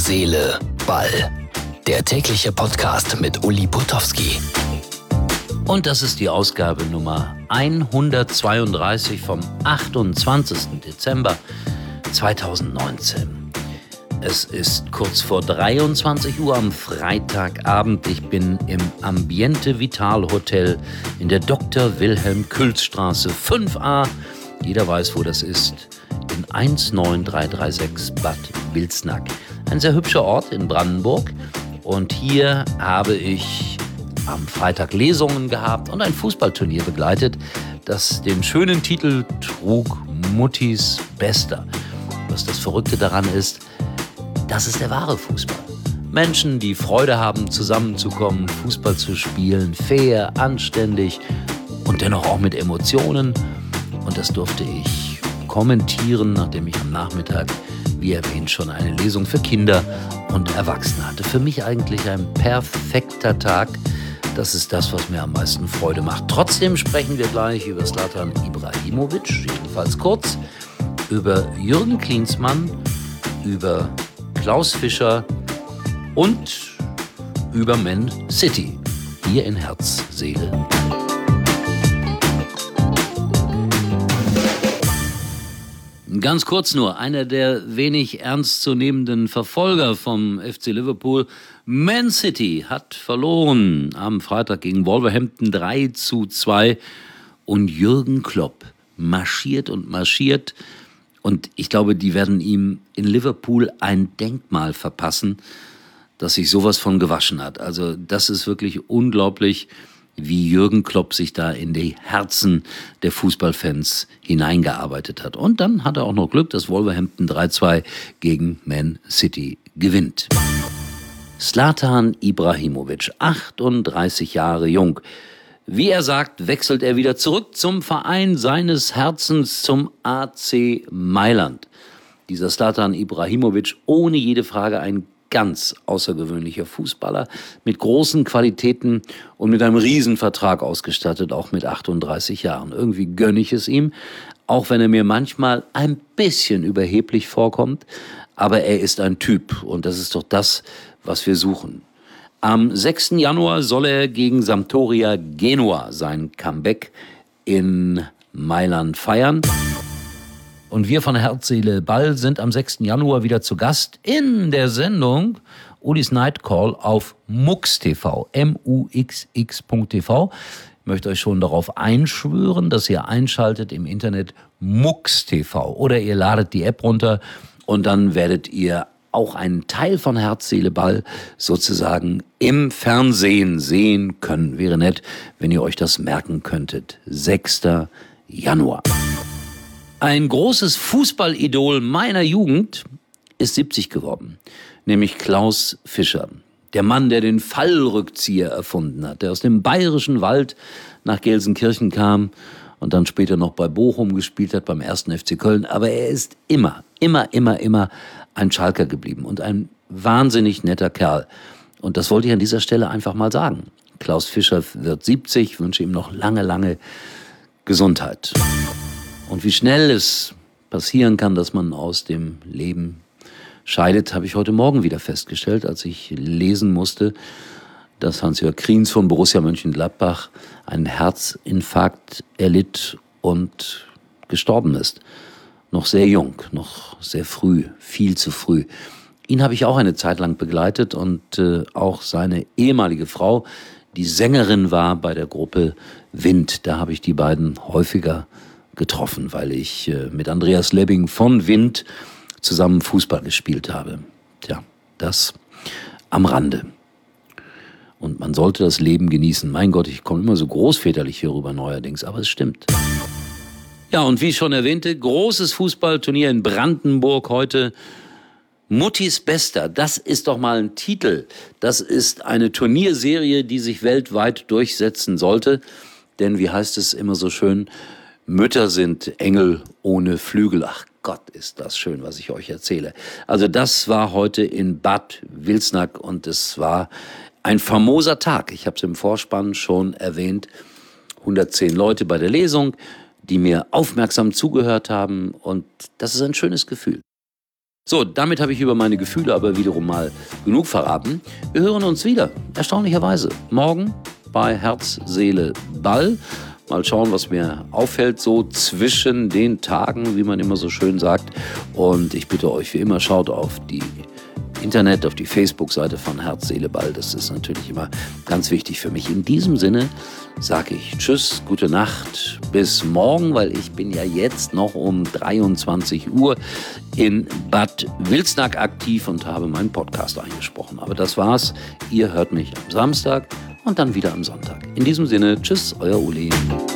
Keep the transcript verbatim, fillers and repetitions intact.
Seele, Ball. Der tägliche Podcast mit Uli Potowski. Und das ist die Ausgabe Nummer hundertzweiunddreißig vom achtundzwanzigsten Dezember zweitausendneunzehn. Es ist kurz vor dreiundzwanzig Uhr am Freitagabend. Ich bin im Ambiente Vital Hotel in der Doktor Wilhelm Külz Straße fünf a. Jeder weiß, wo das ist. In eins neun drei drei sechs Bad Wilsnack. Ein sehr hübscher Ort in Brandenburg. Und hier habe ich am Freitag Lesungen gehabt und ein Fußballturnier begleitet, das den schönen Titel trug: Muttis Bester. Was das Verrückte daran ist, das ist der wahre Fußball. Menschen, die Freude haben, zusammenzukommen, Fußball zu spielen, fair, anständig und dennoch auch mit Emotionen. Und das durfte ich kommentieren, nachdem ich am Nachmittag, wie erwähnt, schon eine Lesung für Kinder und Erwachsene hatte. Für mich eigentlich ein perfekter Tag. Das ist das, was mir am meisten Freude macht. Trotzdem sprechen wir gleich über Zlatan Ibrahimovic, jedenfalls kurz, über Jürgen Klinsmann, über Klaus Fischer und über Man City, hier in Herz, Seele. Ganz kurz nur, einer der wenig ernstzunehmenden Verfolger vom F C Liverpool, Man City, hat verloren am Freitag gegen Wolverhampton drei zu zwei und Jürgen Klopp marschiert und marschiert. Und ich glaube, die werden ihm in Liverpool ein Denkmal verpassen, das sich sowas von gewaschen hat. Also das ist wirklich unglaublich, wie Jürgen Klopp sich da in die Herzen der Fußballfans hineingearbeitet hat. Und dann hat er auch noch Glück, dass Wolverhampton drei zwei gegen Man City gewinnt. Zlatan Ibrahimovic, achtunddreißig Jahre jung. Wie er sagt, wechselt er wieder zurück zum Verein seines Herzens, zum A C Mailand. Dieser Zlatan Ibrahimovic, ohne jede Frage ein ganz außergewöhnlicher Fußballer, mit großen Qualitäten und mit einem Riesenvertrag ausgestattet, auch mit achtunddreißig Jahren. Irgendwie gönne ich es ihm, auch wenn er mir manchmal ein bisschen überheblich vorkommt. Aber er ist ein Typ und das ist doch das, was wir suchen. Am sechsten Januar soll er gegen Sampdoria Genua sein Comeback in Mailand feiern. Und wir von Herz, Seele, Ball sind am sechsten Januar wieder zu Gast in der Sendung Ulis Night Call auf MUX T V, M U X X Punkt T V. Ich möchte euch schon darauf einschwören, dass ihr einschaltet im Internet MUX T V oder ihr ladet die App runter und dann werdet ihr auch einen Teil von Herz, Seele, Ball sozusagen im Fernsehen sehen können. Wäre nett, wenn ihr euch das merken könntet. sechster Januar. Ein großes Fußballidol meiner Jugend ist siebzig geworden, nämlich Klaus Fischer. Der Mann, der den Fallrückzieher erfunden hat, der aus dem bayerischen Wald nach Gelsenkirchen kam und dann später noch bei Bochum gespielt hat, beim ersten F C Köln. Aber er ist immer, immer, immer, immer ein Schalker geblieben und ein wahnsinnig netter Kerl. Und das wollte ich an dieser Stelle einfach mal sagen. Klaus Fischer wird siebzig, wünsche ihm noch lange, lange Gesundheit. Und wie schnell es passieren kann, dass man aus dem Leben scheidet, habe ich heute Morgen wieder festgestellt, als ich lesen musste, dass Hans-Jörg Kriens von Borussia Mönchengladbach einen Herzinfarkt erlitt und gestorben ist. Noch sehr jung, noch sehr früh, viel zu früh. Ihn habe ich auch eine Zeit lang begleitet und äh, auch seine ehemalige Frau, die Sängerin war bei der Gruppe Wind. Da habe ich die beiden häufiger getroffen, weil ich äh, mit Andreas Lebbing von Wind zusammen Fußball gespielt habe. Tja, das am Rande. Und man sollte das Leben genießen. Mein Gott, ich komme immer so großväterlich hier rüber neuerdings, aber es stimmt. Ja, und wie ich schon erwähnte, großes Fußballturnier in Brandenburg heute. Muttis Bester, das ist doch mal ein Titel. Das ist eine Turnierserie, die sich weltweit durchsetzen sollte. Denn wie heißt es immer so schön, Mütter sind Engel ohne Flügel. Ach Gott, ist das schön, was ich euch erzähle. Also das war heute in Bad Wilsnack und es war ein famoser Tag. Ich habe es im Vorspann schon erwähnt. hundertzehn Leute bei der Lesung, die mir aufmerksam zugehört haben und das ist ein schönes Gefühl. So, damit habe ich über meine Gefühle aber wiederum mal genug verraten. Wir hören uns wieder, erstaunlicherweise, morgen bei Herz, Seele, Ball. Mal schauen, was mir auffällt, so zwischen den Tagen, wie man immer so schön sagt. Und ich bitte euch wie immer, schaut auf die Internet, auf die Facebook-Seite von Herz, Seele, Ball. Das ist natürlich immer ganz wichtig für mich. In diesem Sinne sage ich Tschüss, gute Nacht, bis morgen, weil ich bin ja jetzt noch um dreiundzwanzig Uhr in Bad Wilsnack aktiv und habe meinen Podcast eingesprochen. Aber das war's. Ihr hört mich am Samstag und dann wieder am Sonntag. In diesem Sinne, tschüss, euer Uli.